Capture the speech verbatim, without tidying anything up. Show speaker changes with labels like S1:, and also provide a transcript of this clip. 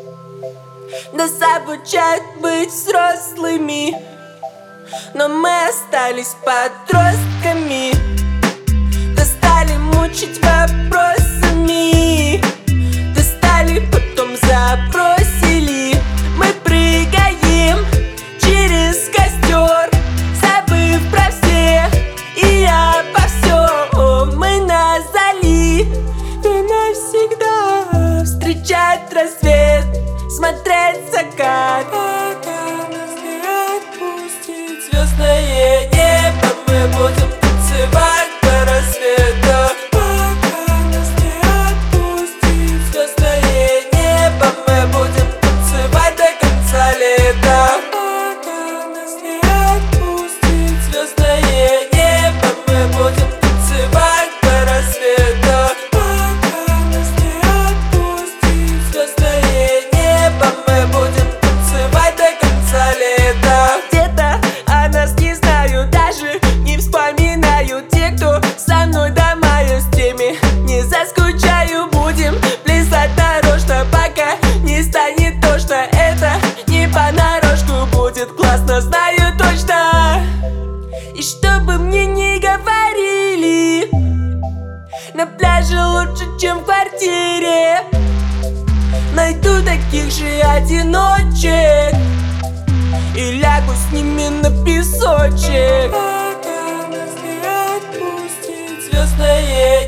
S1: Нас обучают быть взрослыми, но мы остались подростками. Достали мучить вопросами, достали, потом забросили. Мы прыгаем через костер, забыв про всех и обо всем. Мы на Зали и навсегда встречать рассвет, смотреть закат. Пока нас не отпустит звездное небо, мы будем танцевать до рассвета. Пока нас не отпустит звездное небо, мы будем танцевать до конца лета. Пока нас не отпустит звездное небо, мы будем танцевать до рассвета. Пока нас не отпустит звездное небо, мы будем танцевать до конца лета. Где-то о нас не знаю, даже не вспоминаю. Те, кто со мной до мая, с теми не заскучаю. Будем плясать нарочно, пока не станет тошно. Это не понарошку, будет классно, знаю точно. И чтобы мне не говорили, на пляже лучше, чем в квартире. Найду таких же одиночек и лягу с ними на песочек. Пока нас не отпустит звездное